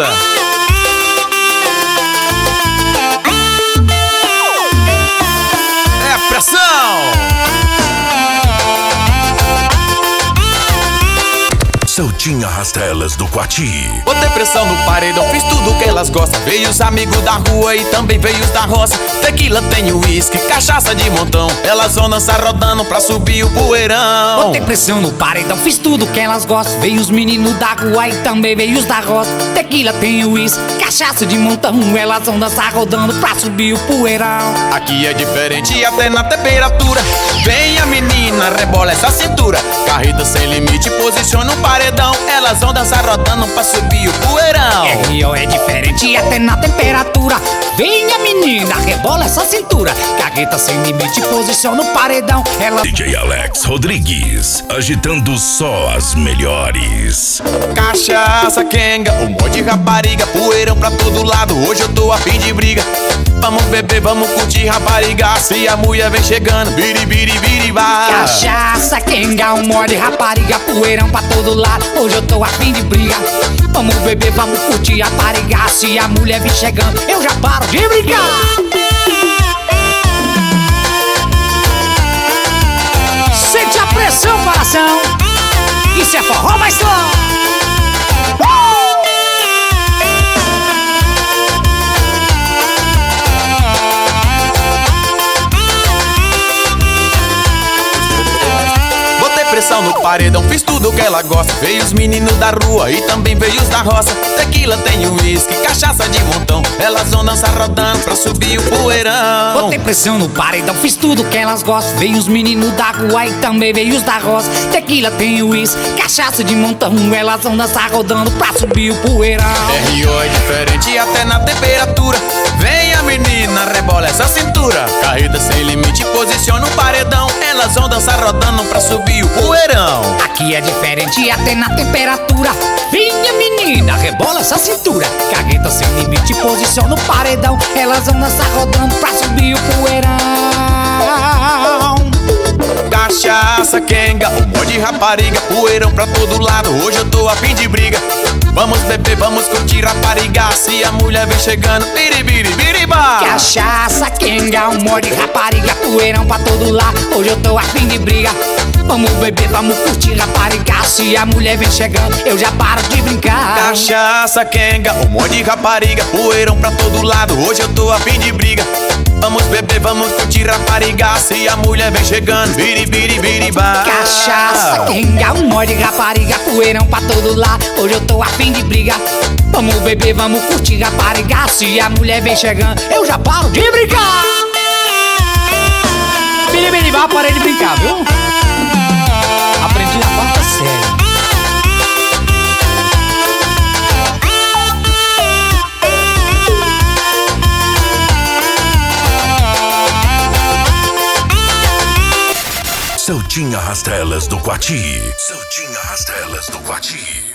cabeça. É a pressão. Soltinha Rastelas do Quati. Botei pressão no paredão, fiz tudo que elas gostam. Veio os amigos da rua e também veio os da roça. Tequila tem uísque, cachaça de montão. Elas vão dançar rodando pra subir o poeirão. Botei pressão no paredão, fiz tudo que elas gostam. Veio os meninos da rua e também veio os da roça. Tequila tem uísque, cachaça de montão. Elas vão dançar rodando pra subir o poeirão. Aqui é diferente até na temperatura. Vem a menina, rebola essa cintura. Carreta sem limite, posiciona o paredão. Elas vão dançar rodando pra subir o poeirão. Rio é diferente até na temperatura. Vem a menina, rebola essa cintura. Carreta sem limite, posiciona o paredão. Ela... DJ Alex Rodrigues, agitando só as melhores. Cachaça, quenga, um monte de rapariga. Poeirão pra todo lado, hoje eu tô a fim de briga. Vamos beber, vamos curtir rapariga. Se a mulher vem chegando, biribiri, biribá. Cachaça, quenga, um monte de rapariga. Poeirão pra todo lado, hoje eu tô a fim de briga. Vamos beber, vamos curtir rapariga. Se a mulher vem chegando, eu já paro de brigar. Sente a pressão, coração. Isso é forró mais só. Pressão no paredão, fiz tudo que ela gosta. Veio os meninos da rua e também veio os da roça. Tequila tem uísque, cachaça de montão. Elas vão dançar rodando pra subir o poeirão. Botei pressão no paredão, fiz tudo que elas gostam. Veio os meninos da rua e também veio os da roça. Tequila tem uísque, cachaça de montão. Elas vão dançar rodando pra subir o poeirão. Rio é diferente até na temperatura. Vem a menina, rebola essa cintura. Carreta sem limite, posiciona o paredão. Elas vão dançar rodando pra subir o poeirão. Aqui é diferente até na temperatura. Vinha menina, rebola essa cintura. Carreta sem limite, posiciona o paredão. Elas vão dançar rodando pra subir o poeirão. Cachaça, quenga, um monte de rapariga. Poeirão pra todo lado, hoje eu tô a fim de briga. Vamos beber, vamos curtir rapariga. Se a mulher vem chegando, biribiri, biribá. Cachaça, quenga, um monte de rapariga. Poeirão pra todo lado, hoje eu tô a fim de briga. Vamos beber, vamos curtir rapariga. Se a mulher vem chegando, eu já paro de brincar. Cachaça, quenga, um monte de rapariga. Poeirão pra todo lado, hoje eu tô a fim de briga. Vamos beber, vamos curtir rapariga. Se a mulher vem chegando, biribiri, biribá. Cachaça, quenga, um monte de rapariga. Poeirão pra todo lado, hoje eu tô a fim de briga. Vamos beber, vamos curtir rapariga. Se a mulher vem chegando, eu já paro de brincar. Biribiribá, parei de brincar, viu? Aprendi na quarta série. Soltinha Rastelas do Quati. Soltinha Rastelas do Quati.